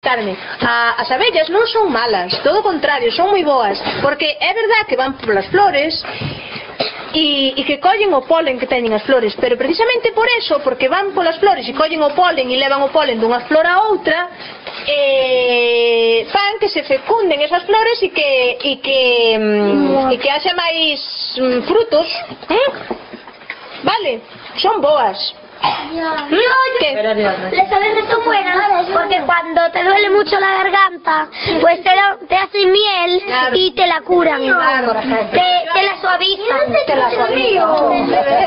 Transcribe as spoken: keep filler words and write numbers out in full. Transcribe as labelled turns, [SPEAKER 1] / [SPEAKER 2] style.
[SPEAKER 1] Carmen, a, as abellas non son malas, todo o contrario, son moi boas, porque é verdad que van polas flores e, e que collen o polen que teñen as flores, pero precisamente por eso, porque van polas flores e collen o polen e levan o polen dunha flor a outra, e fan que se fecunden esas flores e que e que, mm, e que haxa máis mm, frutos, ¿eh? Vale, son boas.
[SPEAKER 2] ¿Qué? Les abejas son buenas porque cuando te duele mucho la garganta, pues te, da, te hacen miel y te la curan, te, te la suavizan.
[SPEAKER 1] Te la suavizan.